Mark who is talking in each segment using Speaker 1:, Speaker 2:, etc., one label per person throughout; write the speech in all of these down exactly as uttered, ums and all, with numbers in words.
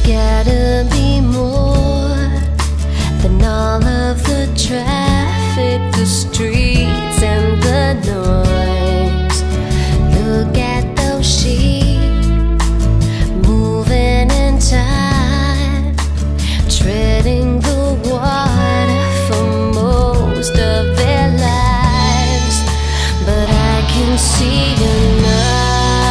Speaker 1: gotta be more than all of the traffic, the streets, and the noise. Look at those sheep moving in time, treading the water for most of their lives. But I can see another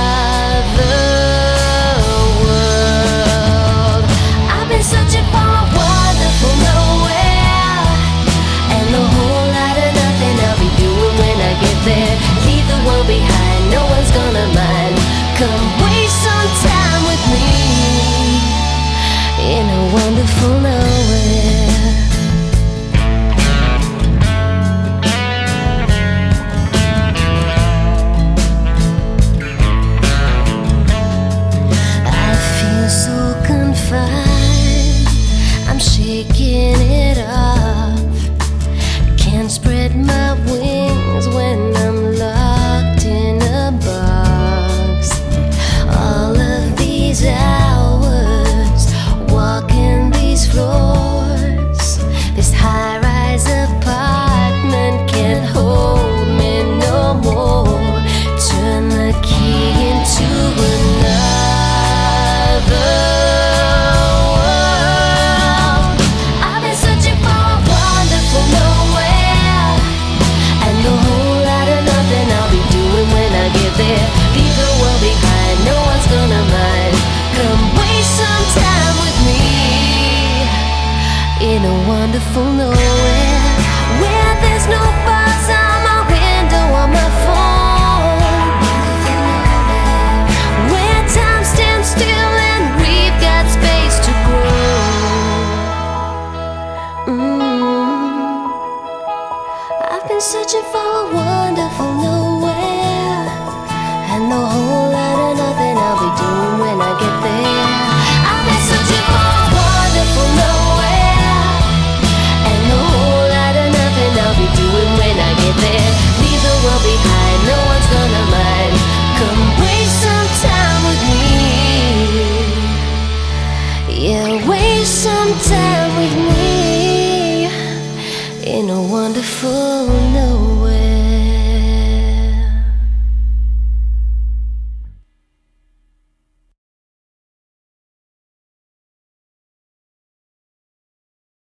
Speaker 1: searching for a wonderful nowhere, and a whole lot of nothing I'll be doing when I get there. Leave the world behind, no one's gonna mind. Come waste some time with me in a wonderful nowhere. I feel so confined, shaking it off. Can't spread my wings when I'm locked in a box. All of these hours walking these floors, this high-rise apartment can't hold me no more. Turn the key into another. Leave the world behind, no one's gonna mind. Come waste some time with me in a wonderful nowhere, where there's no buzz on my window or my phone, where time stands still and we've got space to grow. mm. I've been searching for a wonderful nowhere, and a whole lot of nothing I'll be doing when I get there. I've been searching for a wonderful nowhere, and a whole lot of nothing I'll be doing when I get there. Leave the world behind, no one's gonna mind. Come waste some time with me. Yeah, waste some time with me in a wonderful nowhere.